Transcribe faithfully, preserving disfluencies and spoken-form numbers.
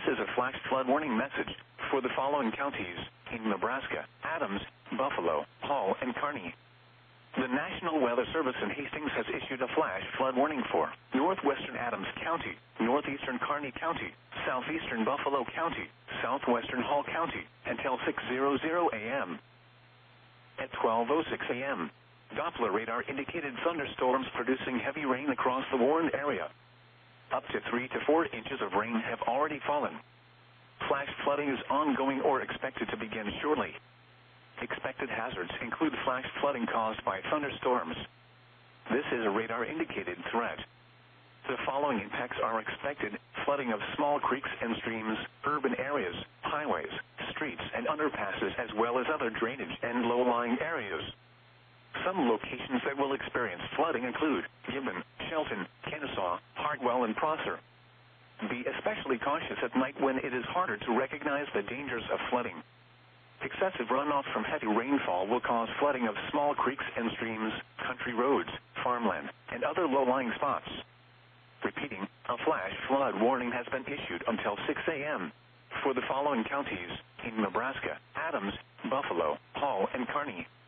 This is a flash flood warning message for the following counties in Nebraska: Adams, Buffalo, Hall, and Kearney. The National Weather Service in Hastings has issued a flash flood warning for northwestern Adams County, northeastern Kearney County, southeastern Buffalo County, southwestern Hall County, until six hundred a m At twelve oh six a m, Doppler radar indicated thunderstorms producing heavy rain across the warned area. Up to three to four inches of rain have already fallen. Flash flooding is ongoing or expected to begin shortly. Expected hazards include flash flooding caused by thunderstorms. This is a radar-indicated threat. The following impacts are expected: flooding of small creeks and streams, urban areas, highways, streets, and underpasses, as well as other drainage and low-lying areas. Some locations that will experience flooding include Gibbon, Shelton, Kennesaw, Hartwell, and Prosser. Be especially cautious at night when it is harder to recognize the dangers of flooding. Excessive runoff from heavy rainfall will cause flooding of small creeks and streams, country roads, farmland, and other low-lying spots. Repeating, a flash flood warning has been issued until six a m for the following counties in Nebraska: Adams, Buffalo, Hall, and Kearney.